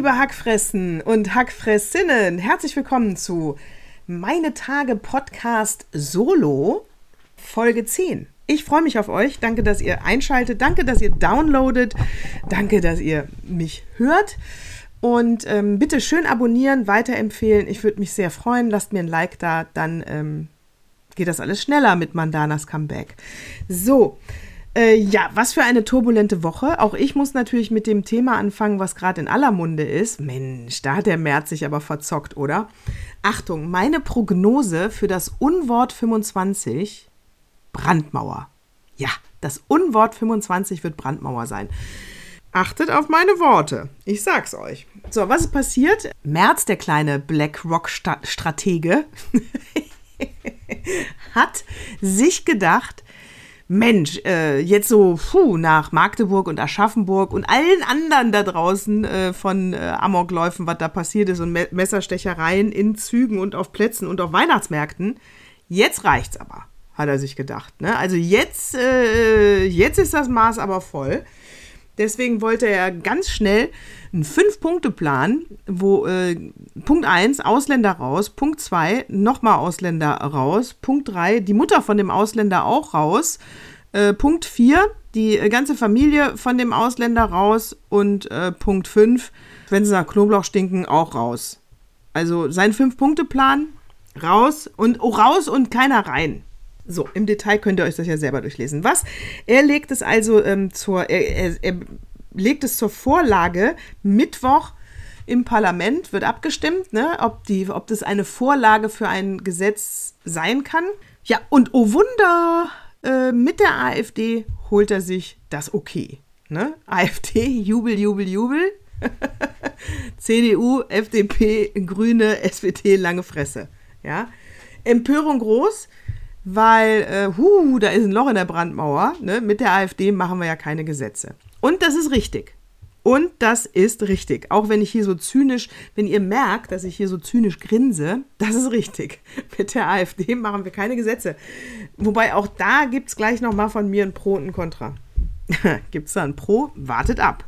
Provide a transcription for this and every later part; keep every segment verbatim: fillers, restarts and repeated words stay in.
liebe Hackfressen und Hackfressinnen, herzlich willkommen zu Meine Tage Podcast Solo, Folge zehn. Ich freue mich auf euch. Danke, dass ihr einschaltet. Danke, dass ihr downloadet. Danke, dass ihr mich hört. Und ähm, bitte schön abonnieren, weiterempfehlen. Ich würde mich sehr freuen. Lasst mir ein Like da, dann ähm, geht das alles schneller mit Mandanas Comeback. So, äh, ja, was für eine turbulente Woche. Auch ich muss natürlich mit dem Thema anfangen, was gerade in aller Munde ist. Mensch, da hat der März sich aber verzockt, oder? Achtung, meine Prognose für das Unwort fünfundzwanzig, Brandmauer. Ja, das Unwort fünfundzwanzig wird Brandmauer sein. Achtet auf meine Worte. Ich sag's euch. So, was ist passiert? Merz, der kleine BlackRock-Stratege, hat sich gedacht, Mensch, äh, jetzt so puh, nach Magdeburg und Aschaffenburg und allen anderen da draußen äh, von äh, Amokläufen, was da passiert ist und Me- Messerstechereien in Zügen und auf Plätzen und auf Weihnachtsmärkten, jetzt reicht's aber, hat er sich gedacht. Ne? Also jetzt, äh, jetzt ist das Maß aber voll. Deswegen wollte er ganz schnell einen Fünf-Punkte-Plan, wo äh, Punkt eins, Ausländer raus, Punkt zwei, nochmal Ausländer raus, Punkt drei, die Mutter von dem Ausländer auch raus, äh, Punkt vier, die ganze Familie von dem Ausländer raus und äh, Punkt fünf, wenn sie nach Knoblauch stinken, auch raus. Also sein Fünf-Punkte-Plan, raus und oh, raus und keiner rein. So, im Detail könnt ihr euch das ja selber durchlesen. Was? Er legt es also ähm, zur, er, er, er legt es zur Vorlage. Mittwoch im Parlament wird abgestimmt, ne, ob, die, ob das eine Vorlage für ein Gesetz sein kann. Ja, und oh Wunder, äh, mit der AfD holt er sich das Okay. Ne? AfD, Jubel, Jubel, Jubel. C D U, F D P, Grüne, S P D, lange Fresse. Ja? Empörung groß. Weil, äh, hu, da ist ein Loch in der Brandmauer, ne? Mit der AfD machen wir ja keine Gesetze. Und das ist richtig. Und das ist richtig. Auch wenn ich hier so zynisch, wenn ihr merkt, dass ich hier so zynisch grinse, das ist richtig. Mit der AfD machen wir keine Gesetze. Wobei auch da gibt es gleich nochmal von mir ein Pro und ein Contra. Gibt es da ein Pro? Wartet ab.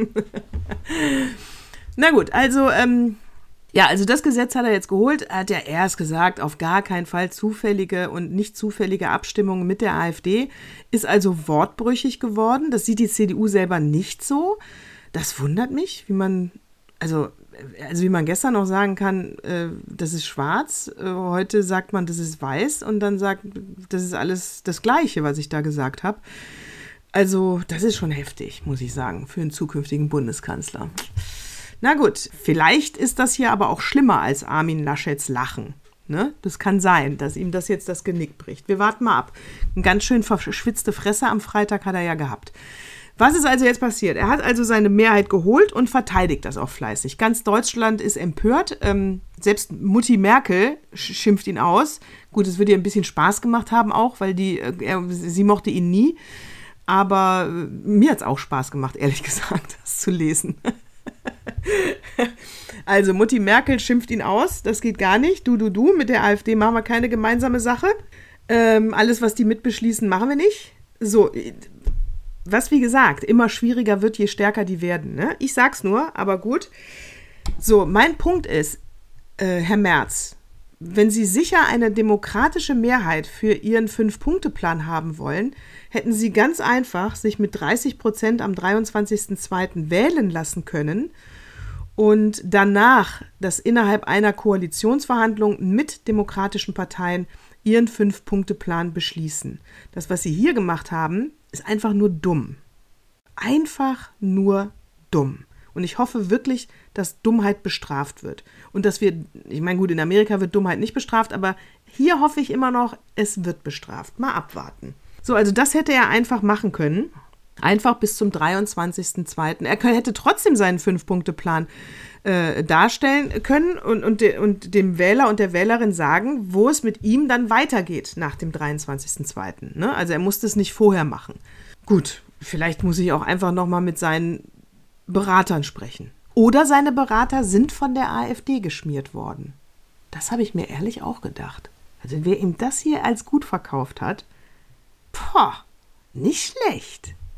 Na gut, also, ähm, Ja, also das Gesetz hat er jetzt geholt, hat ja erst gesagt, auf gar keinen Fall zufällige und nicht zufällige Abstimmungen mit der AfD, ist also wortbrüchig geworden. Das sieht die C D U selber nicht so. Das wundert mich, wie man, also, also wie man gestern noch sagen kann, äh, das ist schwarz, äh, heute sagt man, das ist weiß und dann sagt, das ist alles das Gleiche, was ich da gesagt habe. Also das ist schon heftig, muss ich sagen, für einen zukünftigen Bundeskanzler. Na gut, vielleicht ist das hier aber auch schlimmer als Armin Laschets Lachen. Ne? Das kann sein, dass ihm das jetzt das Genick bricht. Wir warten mal ab. Eine ganz schön verschwitzte Fresse am Freitag hat er ja gehabt. Was ist also jetzt passiert? Er hat also seine Mehrheit geholt und verteidigt das auch fleißig. Ganz Deutschland ist empört. Ähm, selbst Mutti Merkel schimpft ihn aus. Gut, es wird ihr ein bisschen Spaß gemacht haben auch, weil die, äh, er, sie mochte ihn nie. Aber äh, mir hat es auch Spaß gemacht, ehrlich gesagt, das zu lesen. Also Mutti Merkel schimpft ihn aus, das geht gar nicht. Du, du, du, mit der AfD machen wir keine gemeinsame Sache. Ähm, alles, was die mitbeschließen, machen wir nicht. So, was wie gesagt, immer schwieriger wird, je stärker die werden. Ne? Ich sag's nur, aber gut. So, mein Punkt ist, äh, Herr Merz, wenn Sie sicher eine demokratische Mehrheit für Ihren Fünf-Punkte-Plan haben wollen, hätten Sie ganz einfach sich mit dreißig Prozent am dreiundzwanzigsten zweiten wählen lassen können und danach das innerhalb einer Koalitionsverhandlung mit demokratischen Parteien Ihren Fünf-Punkte-Plan beschließen. Das, was Sie hier gemacht haben, ist einfach nur dumm. Einfach nur dumm. Und ich hoffe wirklich, dass Dummheit bestraft wird. Und dass wir, ich meine gut, in Amerika wird Dummheit nicht bestraft, aber hier hoffe ich immer noch, es wird bestraft. Mal abwarten. So, also das hätte er einfach machen können. Einfach bis zum dreiundzwanzigsten zweiten Er hätte trotzdem seinen Fünf-Punkte-Plan äh, darstellen können und, und, de, und dem Wähler und der Wählerin sagen, wo es mit ihm dann weitergeht nach dem dreiundzwanzigsten zweiten Ne? Also er musste es nicht vorher machen. Gut, vielleicht muss ich auch einfach nochmal mit seinen Beratern sprechen. Oder seine Berater sind von der AfD geschmiert worden. Das habe ich mir ehrlich auch gedacht. Also wer ihm das hier als gut verkauft hat, boah, nicht schlecht.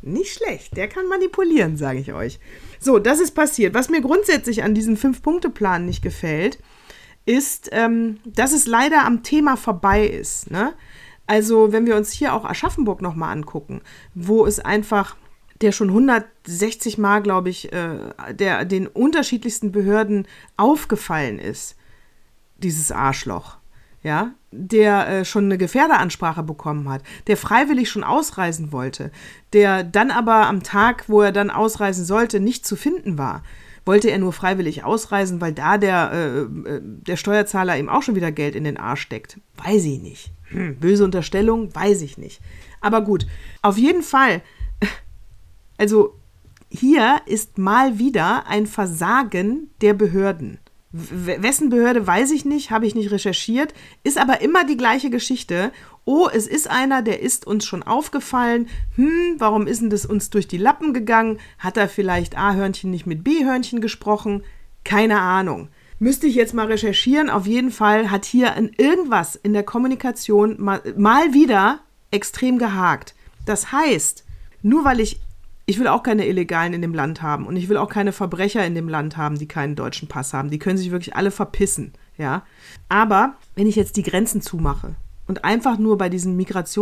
Nicht schlecht, der kann manipulieren, sage ich euch. So, das ist passiert. Was mir grundsätzlich an diesem Fünf-Punkte-Plan nicht gefällt, ist, ähm, dass es leider am Thema vorbei ist. Ne? Also, wenn wir uns hier auch Aschaffenburg nochmal angucken, wo es einfach, der schon hundertsechzig Mal, glaube ich, äh, der den unterschiedlichsten Behörden aufgefallen ist, dieses Arschloch. Ja, der äh, schon eine Gefährderansprache bekommen hat, der freiwillig schon ausreisen wollte, der dann aber am Tag, wo er dann ausreisen sollte, nicht zu finden war. Wollte er nur freiwillig ausreisen, weil da der, äh, der Steuerzahler ihm auch schon wieder Geld in den Arsch steckt? Weiß ich nicht. Hm, böse Unterstellung, weiß ich nicht. Aber gut, auf jeden Fall, also hier ist mal wieder ein Versagen der Behörden. Wessen Behörde, weiß ich nicht, habe ich nicht recherchiert, ist aber immer die gleiche Geschichte. Oh, es ist einer, der ist uns schon aufgefallen. Hm, warum ist denn das uns durch die Lappen gegangen? Hat er vielleicht A-Hörnchen nicht mit B-Hörnchen gesprochen? Keine Ahnung. Müsste ich jetzt mal recherchieren. Auf jeden Fall hat hier in irgendwas in der Kommunikation mal, mal wieder extrem gehakt. Das heißt, nur weil ich Ich will auch keine Illegalen in dem Land haben und ich will auch keine Verbrecher in dem Land haben, die keinen deutschen Pass haben. Die können sich wirklich alle verpissen, ja. Aber wenn ich jetzt die Grenzen zumache und einfach nur bei diesem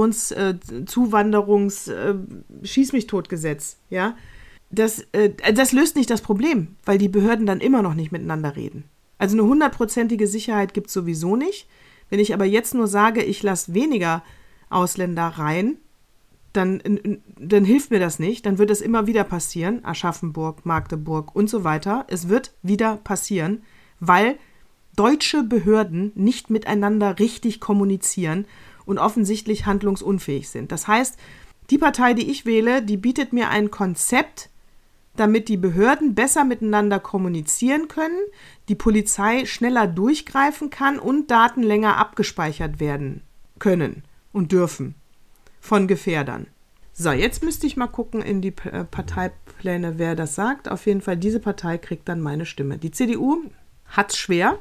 Migrations-Zuwanderungs- äh, Schieß-mich-tot-Gesetz, ja, das, äh, das löst nicht das Problem, weil die Behörden dann immer noch nicht miteinander reden. Also eine hundertprozentige Sicherheit gibt es sowieso nicht. Wenn ich aber jetzt nur sage, ich lasse weniger Ausländer rein, Dann, dann hilft mir das nicht, dann wird es immer wieder passieren, Aschaffenburg, Magdeburg und so weiter. Es wird wieder passieren, weil deutsche Behörden nicht miteinander richtig kommunizieren und offensichtlich handlungsunfähig sind. Das heißt, die Partei, die ich wähle, die bietet mir ein Konzept, damit die Behörden besser miteinander kommunizieren können, die Polizei schneller durchgreifen kann und Daten länger abgespeichert werden können und dürfen von Gefährdern. So, jetzt müsste ich mal gucken in die P- Parteipläne, wer das sagt. Auf jeden Fall, diese Partei kriegt dann meine Stimme. Die C D U hat es schwer.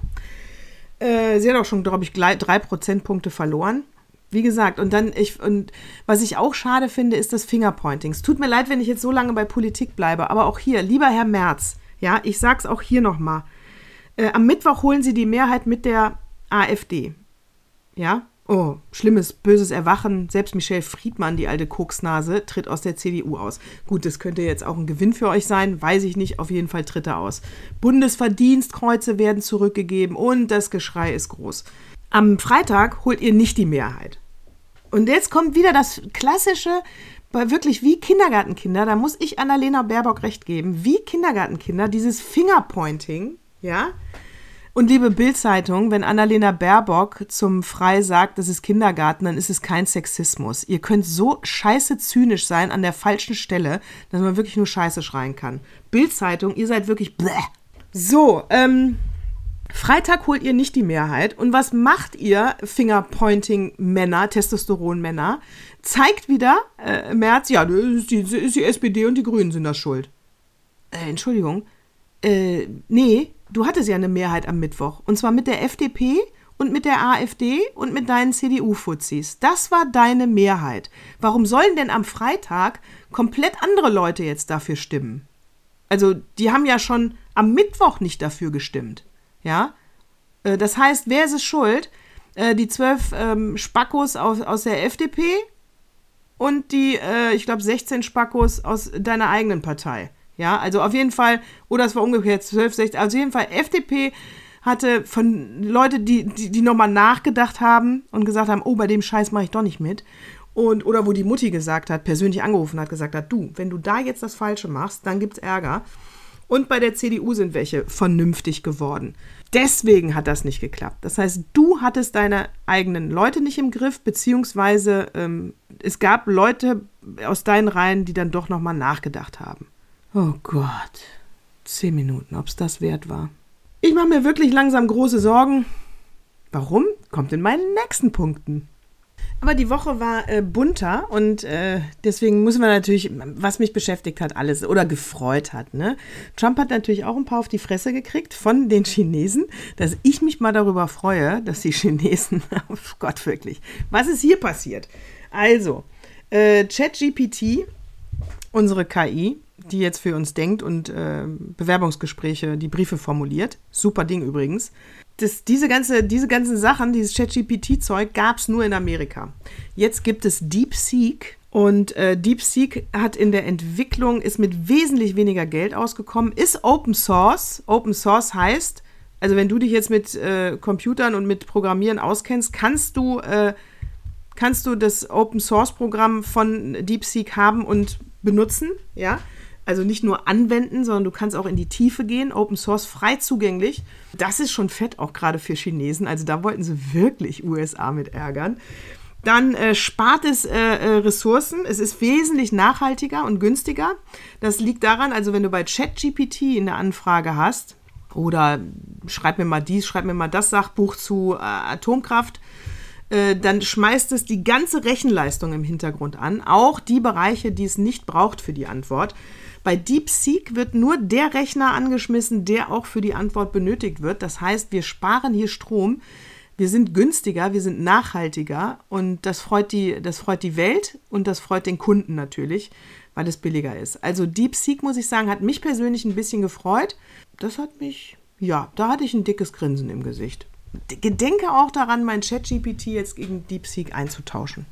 Äh, sie hat auch schon, glaube ich, drei Prozentpunkte verloren. Wie gesagt, und dann, ich, und was ich auch schade finde, ist das Fingerpointing. Es tut mir leid, wenn ich jetzt so lange bei Politik bleibe, aber auch hier, lieber Herr Merz, ja, ich sag's auch hier nochmal. Äh, am Mittwoch holen Sie die Mehrheit mit der AfD. Ja, oh, schlimmes, böses Erwachen. Selbst Michelle Friedmann, die alte Koksnase, tritt aus der C D U aus. Gut, das könnte jetzt auch ein Gewinn für euch sein, weiß ich nicht. Auf jeden Fall tritt er aus. Bundesverdienstkreuze werden zurückgegeben und das Geschrei ist groß. Am Freitag holt ihr nicht die Mehrheit. Und jetzt kommt wieder das klassische, wirklich wie Kindergartenkinder, da muss ich Annalena Baerbock recht geben, wie Kindergartenkinder, dieses Fingerpointing, ja. Und liebe Bild-Zeitung, wenn Annalena Baerbock zum Frei sagt, das ist Kindergarten, dann ist es kein Sexismus. Ihr könnt so scheiße zynisch sein an der falschen Stelle, dass man wirklich nur Scheiße schreien kann. Bild-Zeitung, ihr seid wirklich bläh. So, ähm, Freitag holt ihr nicht die Mehrheit. Und was macht ihr, Fingerpointing-Männer, Testosteron-Männer? Zeigt wieder, äh, Merz, ja, ist die, ist die S P D und die Grünen sind das schuld. Äh, Entschuldigung. Äh, nee, du hattest ja eine Mehrheit am Mittwoch. Und zwar mit der F D P und mit der AfD und mit deinen C D U-Fuzis. Das war deine Mehrheit. Warum sollen denn am Freitag komplett andere Leute jetzt dafür stimmen? Also, die haben ja schon am Mittwoch nicht dafür gestimmt. Ja? Äh, das heißt, wer ist es schuld? Äh, die zwölf ähm, Spackos aus, aus der F D P und die, äh, ich glaube, sechzehn Spackos aus deiner eigenen Partei. Ja, also auf jeden Fall, oder es war umgekehrt, zwölf, sechzehn, also auf jeden Fall F D P hatte von Leute, die, die, die nochmal nachgedacht haben und gesagt haben, oh, bei dem Scheiß mache ich doch nicht mit. Und, oder wo die Mutti gesagt hat, persönlich angerufen hat, gesagt hat, du, wenn du da jetzt das Falsche machst, dann gibt's Ärger. Und bei der C D U sind welche vernünftig geworden. Deswegen hat das nicht geklappt. Das heißt, du hattest deine eigenen Leute nicht im Griff, beziehungsweise ähm, es gab Leute aus deinen Reihen, die dann doch nochmal nachgedacht haben. Oh Gott, zehn Minuten, ob es das wert war. Ich mache mir wirklich langsam große Sorgen. Warum? Kommt in meinen nächsten Punkten. Aber die Woche war äh, bunter und äh, deswegen müssen wir natürlich, was mich beschäftigt hat, alles oder gefreut hat. Ne? Trump hat natürlich auch ein paar auf die Fresse gekriegt von den Chinesen, dass ich mich mal darüber freue, dass die Chinesen, oh Gott wirklich, was ist hier passiert? Also, äh, ChatGPT Unsere K I, die jetzt für uns denkt und äh, Bewerbungsgespräche, die Briefe formuliert. Super Ding übrigens. Das, diese, ganze, diese ganzen Sachen, dieses ChatGPT-Zeug gab es nur in Amerika. Jetzt gibt es DeepSeek. Und äh, DeepSeek hat in der Entwicklung, ist mit wesentlich weniger Geld ausgekommen, ist Open Source. Open Source heißt, also wenn du dich jetzt mit äh, Computern und mit Programmieren auskennst, kannst du, äh, kannst du das Open Source Programm von DeepSeek haben und benutzen, ja. Also nicht nur anwenden, sondern du kannst auch in die Tiefe gehen, Open Source frei zugänglich. Das ist schon fett, auch gerade für Chinesen. Also da wollten sie wirklich U S A mit ärgern. Dann äh, spart es äh, Ressourcen. Es ist wesentlich nachhaltiger und günstiger. Das liegt daran, also wenn du bei ChatGPT eine Anfrage hast oder schreib mir mal dies, schreib mir mal das Sachbuch zu äh, Atomkraft, äh, dann schmeißt es die ganze Rechenleistung im Hintergrund an, auch die Bereiche, die es nicht braucht für die Antwort. Bei DeepSeek wird nur der Rechner angeschmissen, der auch für die Antwort benötigt wird. Das heißt, wir sparen hier Strom. Wir sind günstiger, wir sind nachhaltiger und das freut die, das freut die Welt und das freut den Kunden natürlich, weil es billiger ist. Also DeepSeek, muss ich sagen, hat mich persönlich ein bisschen gefreut. Das hat mich, ja, da hatte ich ein dickes Grinsen im Gesicht. Gedenke auch daran, mein ChatGPT jetzt gegen DeepSeek einzutauschen.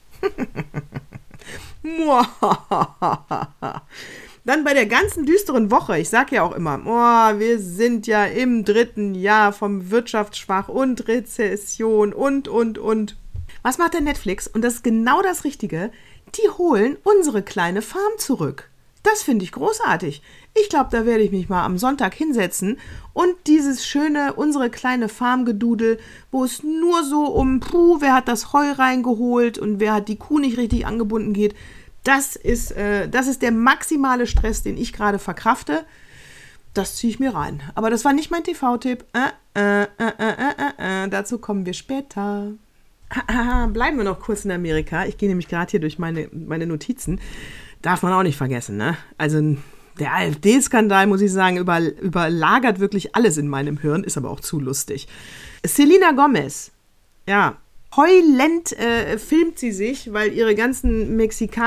Dann bei der ganzen düsteren Woche, ich sage ja auch immer, oh, wir sind ja im dritten Jahr vom Wirtschaftsschwach und Rezession und, und, und. Was macht der Netflix? Und das ist genau das Richtige. Die holen unsere kleine Farm zurück. Das finde ich großartig. Ich glaube, da werde ich mich mal am Sonntag hinsetzen und dieses schöne, unsere kleine Farmgedudel, wo es nur so um, puh, wer hat das Heu reingeholt und wer hat die Kuh nicht richtig angebunden geht, das ist, äh, das ist der maximale Stress, den ich gerade verkrafte. Das ziehe ich mir rein. Aber das war nicht mein T V-Tipp. Äh, äh, äh, äh, äh, äh, dazu kommen wir später. Bleiben wir noch kurz in Amerika. Ich gehe nämlich gerade hier durch meine, meine Notizen. Darf man auch nicht vergessen, ne? Also der AfD-Skandal, muss ich sagen, über, überlagert wirklich alles in meinem Hirn, ist aber auch zu lustig. Selena Gomez, ja, heulend äh, filmt sie sich, weil ihre ganzen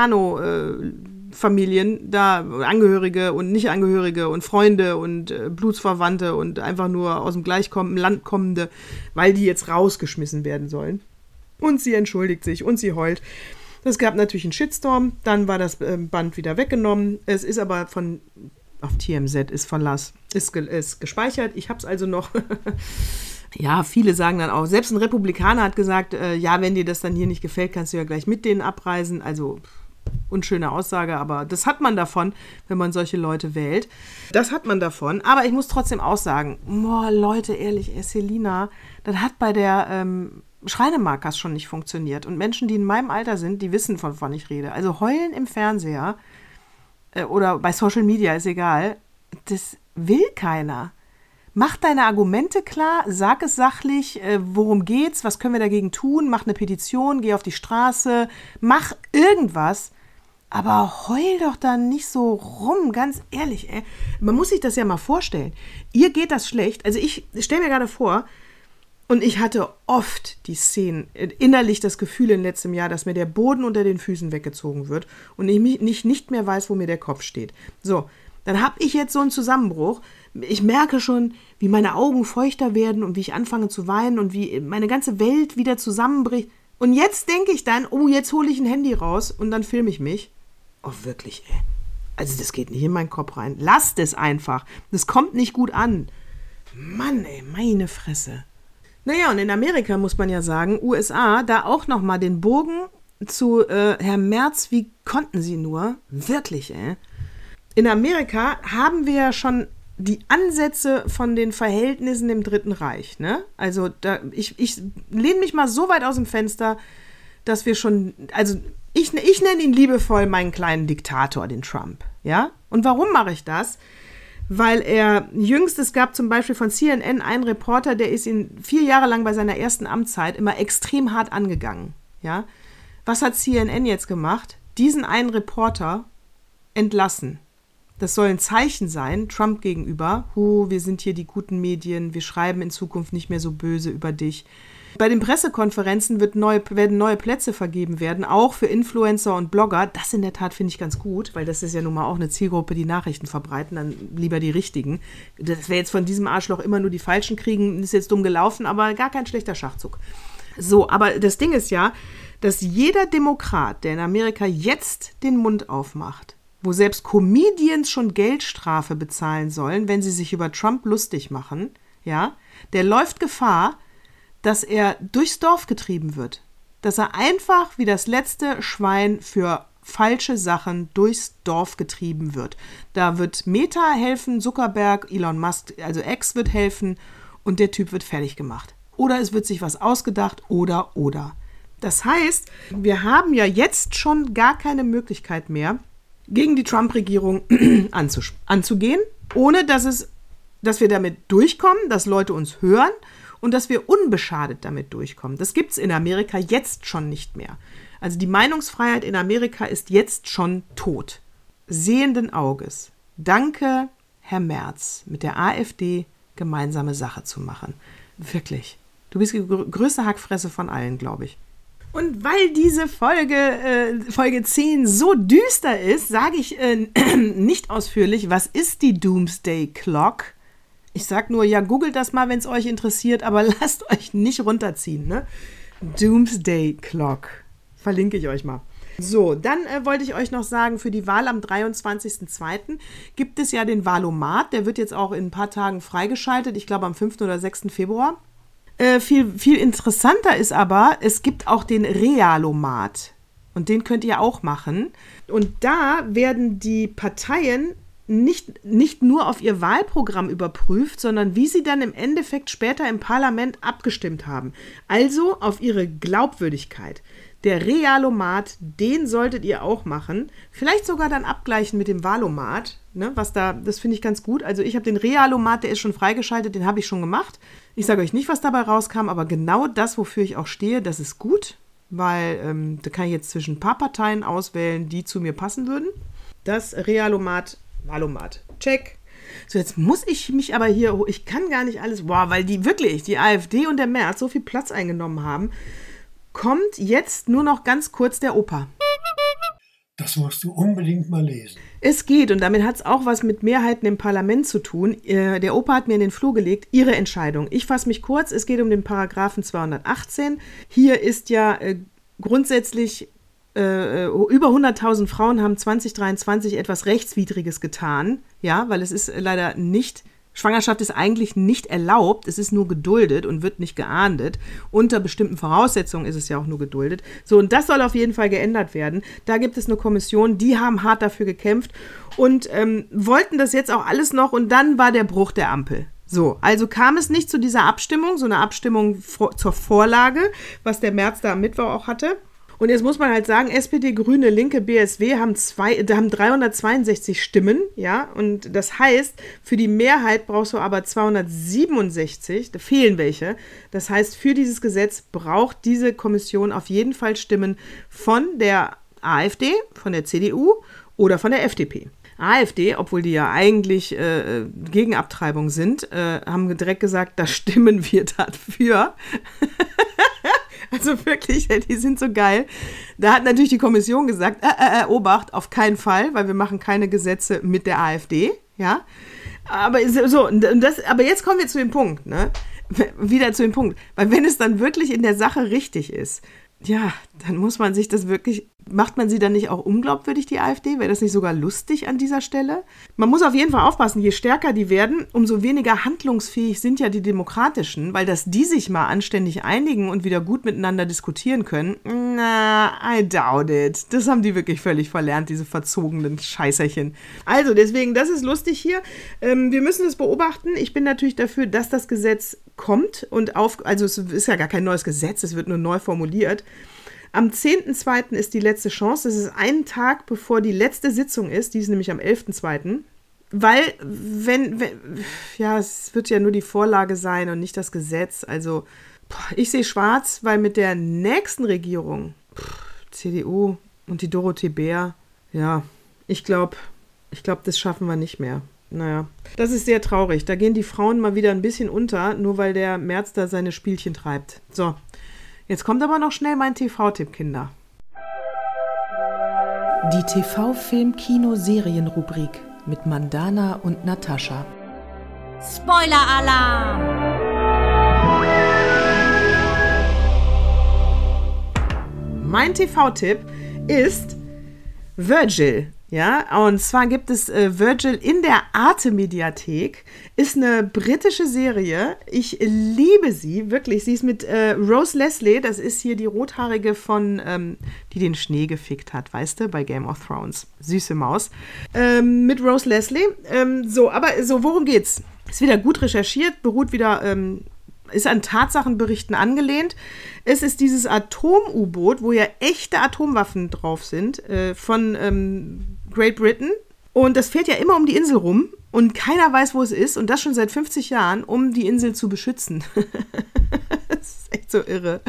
Mexicano-Familien, äh, da Angehörige und Nicht-Angehörige und Freunde und äh, Blutsverwandte und einfach nur aus dem gleichkommenden Land kommende, weil die jetzt rausgeschmissen werden sollen. Und sie entschuldigt sich und sie heult. Es gab natürlich einen Shitstorm, dann war das Band wieder weggenommen. Es ist aber von, auf T M Z ist Verlass, ist, ge, ist gespeichert. Ich habe es also noch. Ja, viele sagen dann auch, selbst ein Republikaner hat gesagt, äh, ja, wenn dir das dann hier nicht gefällt, kannst du ja gleich mit denen abreisen. Also unschöne Aussage, aber das hat man davon, wenn man solche Leute wählt. Das hat man davon. Aber ich muss trotzdem auch sagen, boah, Leute, ehrlich, ey, Selena, das hat bei der ähm, Schreinemarkers schon nicht funktioniert. Und Menschen, die in meinem Alter sind, die wissen, von wovon ich rede. Also heulen im Fernseher äh, oder bei Social Media, ist egal. Das will keiner. Mach deine Argumente klar, sag es sachlich, äh, worum geht's, was können wir dagegen tun, mach eine Petition, geh auf die Straße, mach irgendwas. Aber heul doch da nicht so rum, ganz ehrlich, ey. Man muss sich das ja mal vorstellen. Ihr geht das schlecht. Also ich stelle mir gerade vor, und ich hatte oft die Szenen, innerlich das Gefühl in letztem Jahr, dass mir der Boden unter den Füßen weggezogen wird und ich nicht, nicht mehr weiß, wo mir der Kopf steht. So, dann habe ich jetzt so einen Zusammenbruch. Ich merke schon, wie meine Augen feuchter werden und wie ich anfange zu weinen und wie meine ganze Welt wieder zusammenbricht. Und jetzt denke ich dann, oh, jetzt hole ich ein Handy raus und dann filme ich mich. Oh, wirklich, ey. Also das geht nicht in meinen Kopf rein. Lasst es einfach. Das kommt nicht gut an. Mann, ey, meine Fresse. Naja, und in Amerika muss man ja sagen, U S A, da auch nochmal den Bogen zu äh, Herr Merz, wie konnten sie nur? Wirklich, ey. In Amerika haben wir ja schon die Ansätze von den Verhältnissen im Dritten Reich, ne? Also da, ich, ich lehne mich mal so weit aus dem Fenster, dass wir schon, also ich, ich nenne ihn liebevoll meinen kleinen Diktator, den Trump, ja? Und warum mache ich das? Weil er jüngst, es gab zum Beispiel von C N N einen Reporter, der ist ihn vier Jahre lang bei seiner ersten Amtszeit immer extrem hart angegangen. Ja? Was hat C N N jetzt gemacht? Diesen einen Reporter entlassen. Das soll ein Zeichen sein, Trump gegenüber. Huh, wir sind hier die guten Medien, wir schreiben in Zukunft nicht mehr so böse über dich. Bei den Pressekonferenzen wird neue, werden neue Plätze vergeben werden, auch für Influencer und Blogger. Das in der Tat finde ich ganz gut, weil das ist ja nun mal auch eine Zielgruppe, die Nachrichten verbreiten, dann lieber die richtigen. Das wäre jetzt von diesem Arschloch immer nur die Falschen kriegen, ist jetzt dumm gelaufen, aber gar kein schlechter Schachzug. So, aber das Ding ist ja, dass jeder Demokrat, der in Amerika jetzt den Mund aufmacht, wo selbst Comedians schon Geldstrafe bezahlen sollen, wenn sie sich über Trump lustig machen, ja, der läuft Gefahr, dass er durchs Dorf getrieben wird. Dass er einfach wie das letzte Schwein für falsche Sachen durchs Dorf getrieben wird. Da wird Meta helfen, Zuckerberg, Elon Musk, also X wird helfen und der Typ wird fertig gemacht. Oder es wird sich was ausgedacht oder, oder. Das heißt, wir haben ja jetzt schon gar keine Möglichkeit mehr, gegen die Trump-Regierung anzus- anzugehen, ohne dass es, dass wir damit durchkommen, dass Leute uns hören und dass wir unbeschadet damit durchkommen. Das gibt es in Amerika jetzt schon nicht mehr. Also die Meinungsfreiheit in Amerika ist jetzt schon tot. Sehenden Auges. Danke, Herr Merz, mit der AfD gemeinsame Sache zu machen. Wirklich. Du bist die gr- größte Hackfresse von allen, glaube ich. Und weil diese Folge, äh, Folge zehn so düster ist, sage ich äh, nicht ausführlich, was ist die Doomsday Clock? Ich sag nur, ja, googelt das mal, wenn es euch interessiert, aber lasst euch nicht runterziehen, ne? Doomsday Clock. Verlinke ich euch mal. So, dann äh, wollte ich euch noch sagen, für die Wahl am dreiundzwanzigsten zweiten gibt es ja den Wahlomat. Der wird jetzt auch in ein paar Tagen freigeschaltet. Ich glaube am fünften oder sechsten Februar. Äh, viel, viel interessanter ist aber, es gibt auch den Realomat. Und den könnt ihr auch machen. Und da werden die Parteien nicht, nicht nur auf ihr Wahlprogramm überprüft, sondern wie sie dann im Endeffekt später im Parlament abgestimmt haben. Also auf ihre Glaubwürdigkeit. Der Realomat, den solltet ihr auch machen. Vielleicht sogar dann abgleichen mit dem Wahlomat. Ne, was da, das finde ich ganz gut. Also ich habe den Realomat, der ist schon freigeschaltet, den habe ich schon gemacht. Ich sage euch nicht, was dabei rauskam, aber genau das, wofür ich auch stehe, das ist gut. Weil ähm, da kann ich jetzt zwischen ein paar Parteien auswählen, die zu mir passen würden. Das Realomat, Wahlomat, check. So, jetzt muss ich mich aber hier, ich kann gar nicht alles, boah, weil die wirklich, die AfD und der Merz so viel Platz eingenommen haben, kommt jetzt nur noch ganz kurz der Opa. Das musst du unbedingt mal lesen. Es geht, und damit hat es auch was mit Mehrheiten im Parlament zu tun. Äh, der Opa hat mir in den Flur gelegt, Ihre Entscheidung. Ich fasse mich kurz, es geht um den Paragraphen zweihundertachtzehn. Hier ist ja äh, grundsätzlich, äh, über hunderttausend Frauen haben zwanzig dreiundzwanzig etwas Rechtswidriges getan. Ja, weil es ist leider nicht... Schwangerschaft ist eigentlich nicht erlaubt, es ist nur geduldet und wird nicht geahndet. Unter bestimmten Voraussetzungen ist es ja auch nur geduldet. So, und das soll auf jeden Fall geändert werden. Da gibt es eine Kommission, die haben hart dafür gekämpft und ähm, wollten das jetzt auch alles noch, und dann war der Bruch der Ampel. So, also kam es nicht zu dieser Abstimmung, so eine Abstimmung vor, zur Vorlage, was der Merz da am Mittwoch auch hatte. Und jetzt muss man halt sagen, S P D, Grüne, Linke, B S W haben, zwei, haben dreihundertzweiundsechzig Stimmen, ja, und das heißt, für die Mehrheit brauchst du aber zweihundertsiebenundsechzig, da fehlen welche. Das heißt, für dieses Gesetz braucht diese Kommission auf jeden Fall Stimmen von der AfD, von der C D U oder von der F D P. AfD, obwohl die ja eigentlich äh, gegen Abtreibung sind, äh, haben direkt gesagt, da stimmen wir dafür. Also wirklich, die sind so geil. Da hat natürlich die Kommission gesagt, äh, äh, äh, Obacht, auf keinen Fall, weil wir machen keine Gesetze mit der AfD, ja. Aber so, das, aber jetzt kommen wir zu dem Punkt, ne? Wieder zu dem Punkt. Weil wenn es dann wirklich in der Sache richtig ist, ja, dann muss man sich das wirklich, macht man sie dann nicht auch unglaubwürdig, die AfD? Wäre das nicht sogar lustig an dieser Stelle? Man muss auf jeden Fall aufpassen, je stärker die werden, umso weniger handlungsfähig sind ja die Demokratischen, weil dass die sich mal anständig einigen und wieder gut miteinander diskutieren können, na, I doubt it. Das haben die wirklich völlig verlernt, diese verzogenen Scheißerchen. Also deswegen, das ist lustig hier. Ähm, wir müssen es beobachten. Ich bin natürlich dafür, dass das Gesetz kommt und auf, also es ist ja gar kein neues Gesetz, es wird nur neu formuliert. Am zehnten zweiten ist die letzte Chance. Das ist einen Tag, bevor die letzte Sitzung ist. Die ist nämlich am elften zweiten Weil, wenn, wenn, ja, es wird ja nur die Vorlage sein und nicht das Gesetz. Also, boah, ich sehe schwarz, weil mit der nächsten Regierung, pff, C D U und die Dorothee Bär, ja, ich glaube, Ich glaube, das schaffen wir nicht mehr. Naja, das ist sehr traurig. Da gehen die Frauen mal wieder ein bisschen unter, nur weil der Merz da seine Spielchen treibt. So, jetzt kommt aber noch schnell mein T V-Tipp, Kinder. Die T V-Film-Kino-Serien-Rubrik mit Mandana und Natascha. Spoiler-Alarm! Mein T V-Tipp ist Virgil. Ja, und zwar gibt es äh, Virgil in der Arte-Mediathek. Ist eine britische Serie. Ich liebe sie, wirklich. Sie ist mit äh, Rose Leslie, das ist hier die Rothaarige von, ähm, die den Schnee gefickt hat, weißt du, bei Game of Thrones. Süße Maus. Ähm, mit Rose Leslie. Ähm, so, aber so, worum geht's? Ist wieder gut recherchiert, beruht wieder, ähm, ist an Tatsachenberichten angelehnt. Es ist dieses Atom-U-Boot, wo ja echte Atomwaffen drauf sind, äh, von ähm, Great Britain. Und das fährt ja immer um die Insel rum und keiner weiß, wo es ist. Und das schon seit fünfzig Jahren, um die Insel zu beschützen. Das ist echt so irre.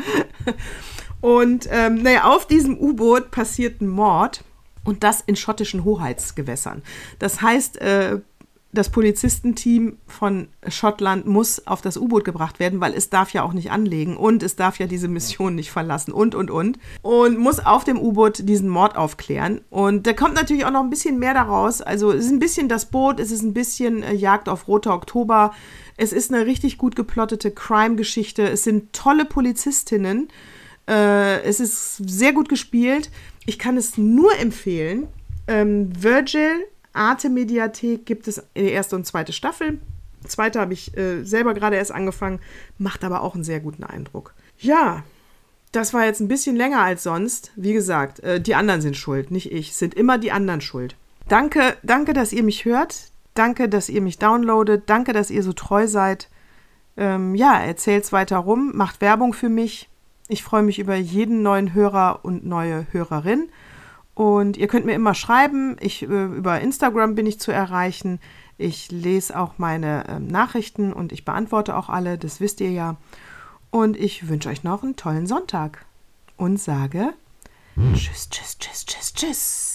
Und ähm, naja, auf diesem U-Boot passiert ein Mord. Und das in schottischen Hoheitsgewässern. Das heißt, äh, das Polizistenteam von Schottland muss auf das U-Boot gebracht werden, weil es darf ja auch nicht anlegen und es darf ja diese Mission nicht verlassen und, und, und. Und muss auf dem U-Boot diesen Mord aufklären. Und da kommt natürlich auch noch ein bisschen mehr daraus. Also es ist ein bisschen das Boot, es ist ein bisschen äh, Jagd auf Roter Oktober. Es ist eine richtig gut geplottete Crime-Geschichte. Es sind tolle Polizistinnen. Äh, es ist sehr gut gespielt. Ich kann es nur empfehlen. Ähm, Virgil Arte-Mediathek gibt es die erste und zweite Staffel. Die zweite habe ich äh, selber gerade erst angefangen, macht aber auch einen sehr guten Eindruck. Ja, das war jetzt ein bisschen länger als sonst. Wie gesagt, äh, die anderen sind schuld, nicht ich. Es sind immer die anderen schuld. Danke, danke, dass ihr mich hört. Danke, dass ihr mich downloadet. Danke, dass ihr so treu seid. Ähm, ja, erzählt's weiter rum, macht Werbung für mich. Ich freue mich über jeden neuen Hörer und neue Hörerin. Und ihr könnt mir immer schreiben, ich, äh, über Instagram bin ich zu erreichen. Ich lese auch meine äh, Nachrichten und ich beantworte auch alle, das wisst ihr ja. Und ich wünsche euch noch einen tollen Sonntag und sage Tschüss, tschüss, tschüss, tschüss, tschüss.